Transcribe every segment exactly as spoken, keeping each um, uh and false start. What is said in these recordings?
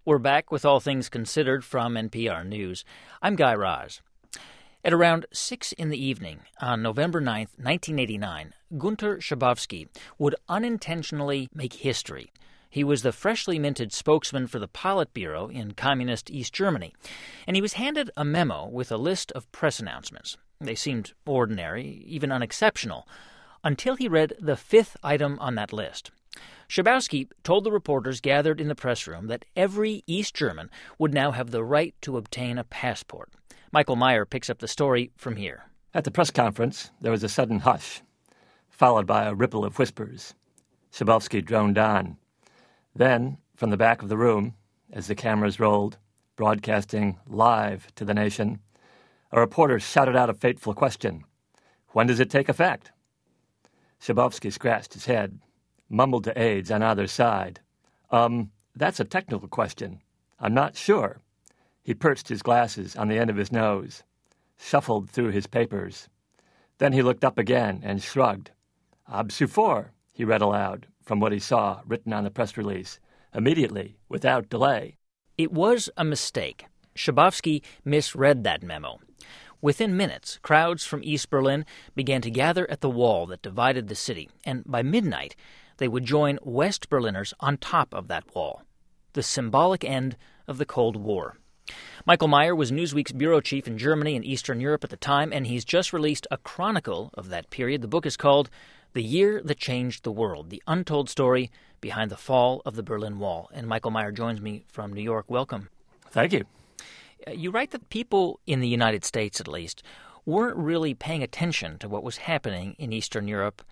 We're back with All Things Considered from N P R News. I'm Guy Raz. At around six in the evening on November ninth, nineteen eighty-nine, Gunter Schabowski would unintentionally make history. He was the freshly minted spokesman for the Politburo in communist East Germany, and he was handed a memo with a list of press announcements. They seemed ordinary, even unexceptional, until he read the fifth item on that list. Schabowski told the reporters gathered in the press room that every East German would now have the right to obtain a passport. Michael Meyer picks up the story from here. At the press conference, there was a sudden hush, followed by a ripple of whispers. Schabowski droned on. Then, from the back of the room, as the cameras rolled, broadcasting live to the nation, a reporter shouted out a fateful question. When does it take effect? Schabowski scratched his head, mumbled to aides on either side. Um, that's a technical question. I'm not sure. He perched his glasses on the end of his nose, shuffled through his papers. Then he looked up again and shrugged. Ab sofort, he read aloud from what he saw written on the press release, immediately, without delay. It was a mistake. Schabowski misread that memo. Within minutes, crowds from East Berlin began to gather at the wall that divided the city, and by midnight, they would join West Berliners on top of that wall. The symbolic end of the Cold War. Michael Meyer was Newsweek's bureau chief in Germany and Eastern Europe at the time, and he's just released a chronicle of that period. The book is called The Year That Changed the World, The Untold Story Behind the Fall of the Berlin Wall. And Michael Meyer joins me from New York. Welcome. Thank you. You write that people in the United States, at least, weren't really paying attention to what was happening in Eastern Europe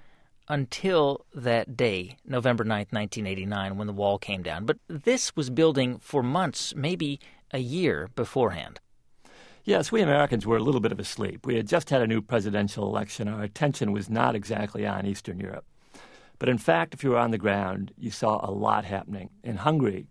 until that day, November ninth, nineteen eighty-nine, when the wall came down. But this was building for months, maybe a year beforehand. Yes, we Americans were a little bit of asleep. We had just had a new presidential election. Our attention was not exactly on Eastern Europe. But in fact, if you were on the ground, you saw a lot happening. In Hungary,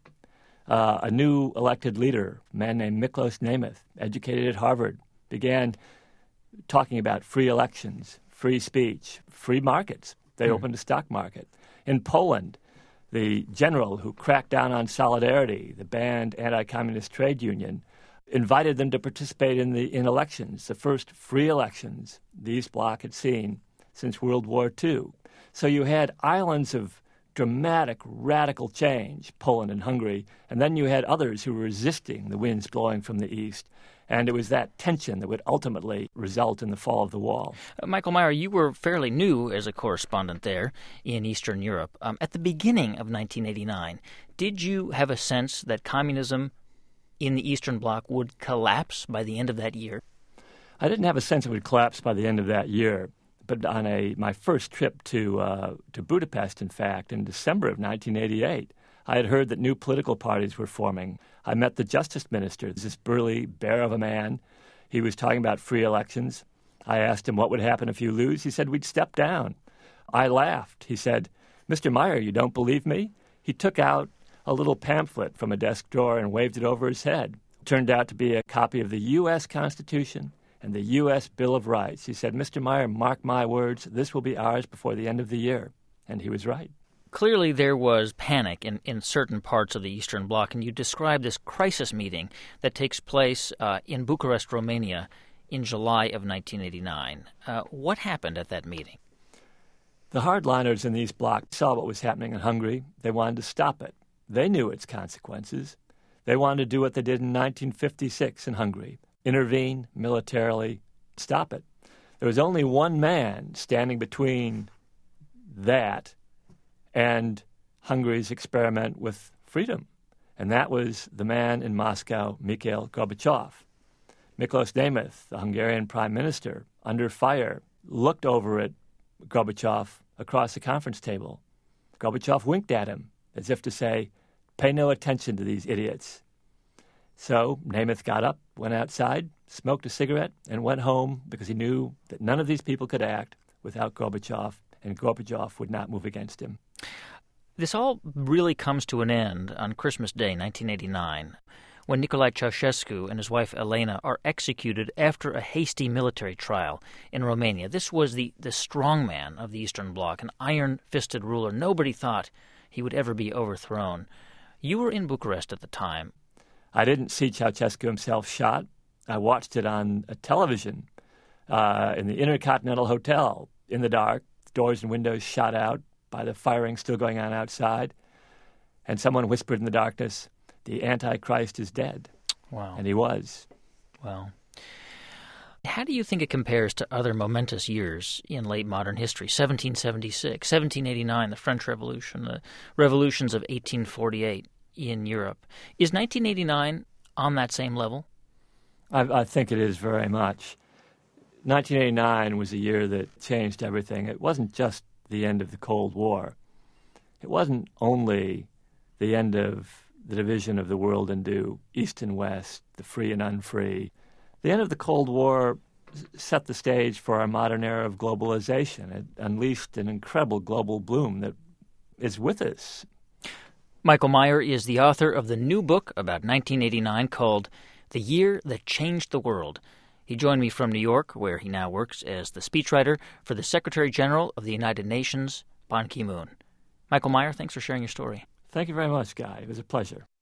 uh, a new elected leader, a man named Miklos Nemeth, educated at Harvard, began talking about free elections, free speech, free markets. They mm. opened a stock market. In Poland, the general who cracked down on Solidarity, the banned anti-communist trade union, invited them to participate in the in elections, the first free elections the East Bloc had seen since World War Two. So you had islands of dramatic, radical change, Poland and Hungary, and then you had others who were resisting the winds blowing from the east. And it was that tension that would ultimately result in the fall of the wall. Uh, Michael Meyer, you were fairly new as a correspondent there in Eastern Europe. Um, at the beginning of nineteen eighty-nine, did you have a sense that communism in the Eastern Bloc would collapse by the end of that year? I didn't have a sense it would collapse by the end of that year. But on a my first trip to uh, to Budapest, in fact, in December of nineteen eighty-eight, I had heard that new political parties were forming. I met the justice minister, this burly bear of a man. He was talking about free elections. I asked him what would happen if you lose. He said we'd step down. I laughed. He said, Mister Meyer, you don't believe me? He took out a little pamphlet from a desk drawer and waved it over his head. It turned out to be a copy of the U S Constitution and the U S Bill of Rights. He said, Mister Meyer, mark my words, this will be ours before the end of the year. And he was right. Clearly there was panic in, in certain parts of the Eastern Bloc, and you described this crisis meeting that takes place uh, in Bucharest, Romania, in July of nineteen eighty-nine. Uh, what happened at that meeting? The hardliners in the East Bloc saw what was happening in Hungary. They wanted to stop it. They knew its consequences. They wanted to do what they did in nineteen fifty-six in Hungary, intervene militarily, stop it. There was only one man standing between that and Hungary's experiment with freedom, and that was the man in Moscow, Mikhail Gorbachev. Miklos Nemeth, the Hungarian prime minister, under fire, looked over at Gorbachev across the conference table. Gorbachev winked at him, as if to say, pay no attention to these idiots. So Nemeth got up, went outside, smoked a cigarette, and went home because he knew that none of these people could act without Gorbachev, and Gorbachev would not move against him. This all really comes to an end on Christmas Day, nineteen eighty-nine, when Nicolae Ceausescu and his wife Elena are executed after a hasty military trial in Romania. This was the, the strongman of the Eastern Bloc, an iron-fisted ruler. Nobody thought he would ever be overthrown. You were in Bucharest at the time. I didn't see Ceausescu himself shot. I watched it on a television uh, in the Intercontinental Hotel in the dark, doors and windows shot out by the firing still going on outside. And someone whispered in the darkness, "The Antichrist is dead." Wow. And he was. Wow. How do you think it compares to other momentous years in late modern history? seventeen seventy-six, seventeen eighty-nine, the French Revolution, the revolutions of eighteen forty-eight in Europe. Is nineteen eighty-nine on that same level? I, I think it is very much. nineteen eighty-nine was a year that changed everything. It wasn't just the end of the Cold War. It wasn't only the end of the division of the world into East and West, the free and unfree. The end of the Cold War set the stage for our modern era of globalization. It unleashed an incredible global bloom that is with us. Michael Meyer is the author of the new book about nineteen eighty-nine called The Year That Changed the World. He joined me from New York, where he now works as the speechwriter for the Secretary General of the United Nations, Ban Ki-moon. Michael Meyer, thanks for sharing your story. Thank you very much, Guy. It was a pleasure.